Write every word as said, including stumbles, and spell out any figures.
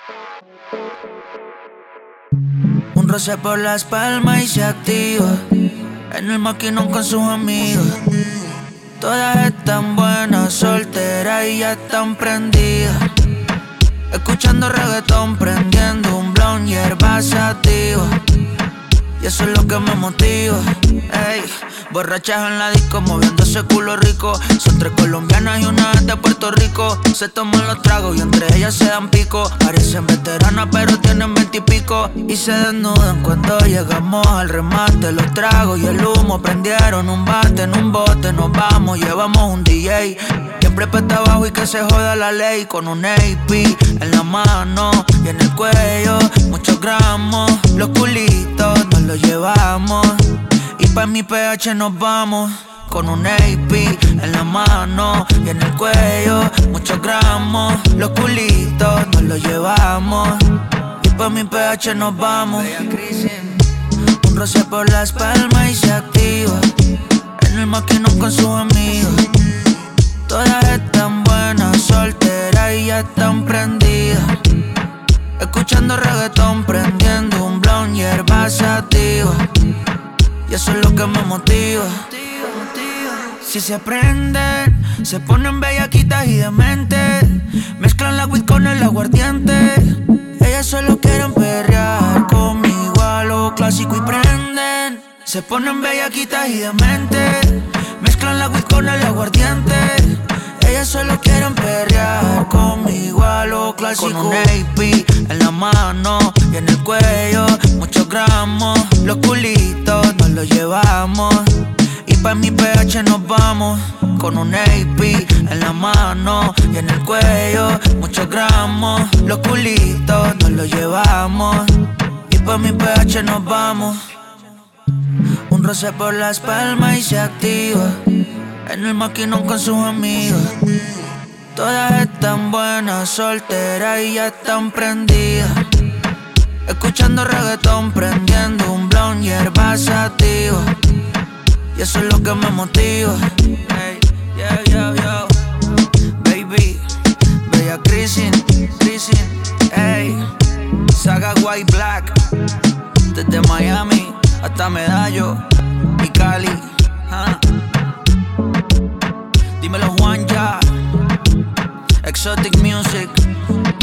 Un roce por las palmas y se activa en el maquinón con sus amigos. Todas están buenas, solteras y ya están prendidas. Escuchando reggaetón, prendiendo un blon, hierba sativa. Y eso es lo que me motiva. Ey, borrachas en la disco, moviendo ese culo rico. Son tres colombianas y una de Puerto Rico. Se toman los tragos y entre ellas se dan pico. Parecen veteranas pero tienen veintipico. Y, y se desnudan cuando llegamos al remate. Los tragos y el humo prendieron un bate. En un bote nos vamos, llevamos un D J. Siempre pesta abajo y que se joda la ley. Con un A P en la mano y en el cuello muchos gramos. Los culitos nos los llevamos y pa' mi P H nos vamos. Con un A P en la mano y en el cuello muchos gramos. Los culitos nos los llevamos y pa' mi P H nos vamos. Un roce por las palmas y se activa en el maquinón con sus amigos. Todas están buenas, solteras y ya están prendidas. Escuchando reggaetón, prendiendo un blon, hierba sativa. Y eso es lo que me motiva. Si se prenden, se ponen bellaquitas y dementes. Mezclan la weed con el aguardiente. Ellas solo quieren perrear conmigo a lo clásico y prenden. Se ponen bellaquitas y dementes. Mezclan la weed con el aguardiente. Ellas solo quieren perrear conmigo a lo clásico. Con un A P en la mano y en el cuello muchos gramos. Los culitos nos los llevamos y pa' mi P H nos vamos. Con un A P en la mano y en el cuello muchos gramos. Los culitos nos los llevamos y pa' mi P H nos vamos. Un roce por las palmas y se activa en el maquinón con sus amigos. Todas están buenas, solteras y ya están prendidas. Escuchando reggaetón, prendiendo un blon, hierba sativa. Y eso es lo que me motiva. Hey, yeah, yeah, yeah. Baby, Bella Crisin, Crisin, ey. Saga White Black, desde Miami hasta Medallo y Cali. Huh? Dímelo Juan ya, Exotic Music.